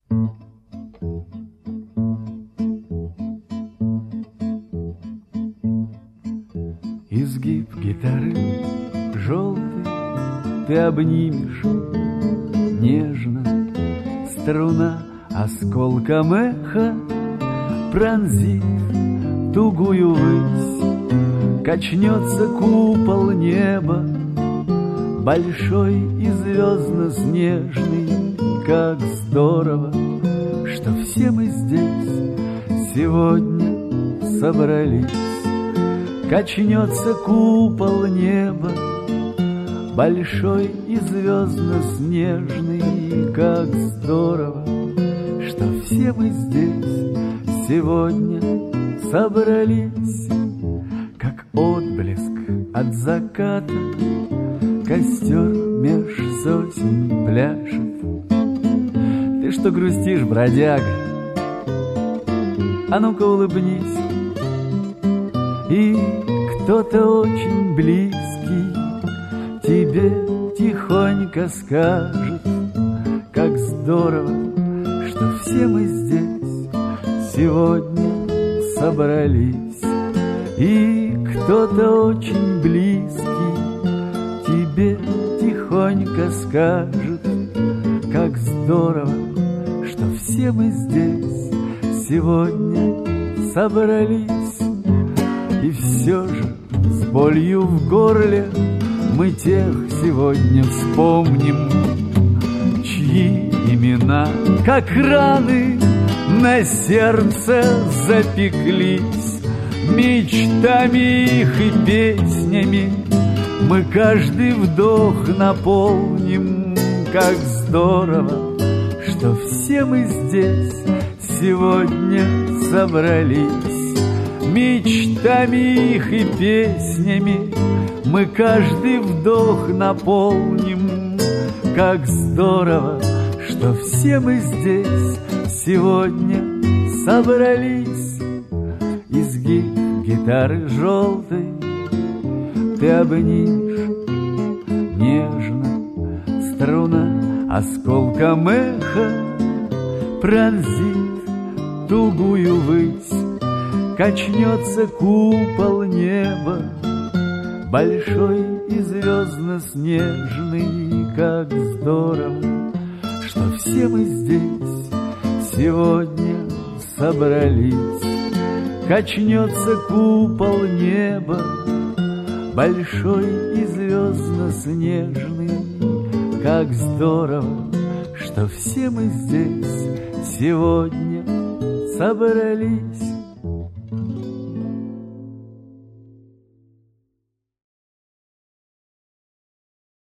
Изгиб гитары желтой ты обнимешь нежно, струна осколком эха пронзит тугую высь, качнется купол неба, большой и звездно-снежный. Как здорово, что все мы здесь сегодня собрались. Качнется купол неба, большой и звездно-снежный. Как здорово, что все мы здесь сегодня собрались. Как отблеск от заката костер меж сосен пляшет. Ты что грустишь, бродяга? А ну-ка улыбнись. И кто-то очень близкий тебе тихонько скажет: как здорово, что все мы здесь сегодня собрались. И кто-то очень близкий тебе тихонько скажет: как здорово, что все мы здесь сегодня собрались. И все же с болью в горле мы тех сегодня вспомним, чьи имена, как раны, на сердце запеклись. Мечтами их и песнями мы каждый вдох наполним. Как здорово, что все мы здесь сегодня собрались. Мечтами их и песнями мы каждый вдох наполним. Как здорово, что все мы здесь сегодня собрались. Изгиб гитары желтой ты обнимешь нежно, струна осколком эха пронзит тугую высь. Качнется купол неба, большой и звездно-снежный. Как здорово, что все мы здесь сегодня собрались. Качнется купол неба, большой и звездно-снежный. Как здорово, что все мы здесь сегодня собрались.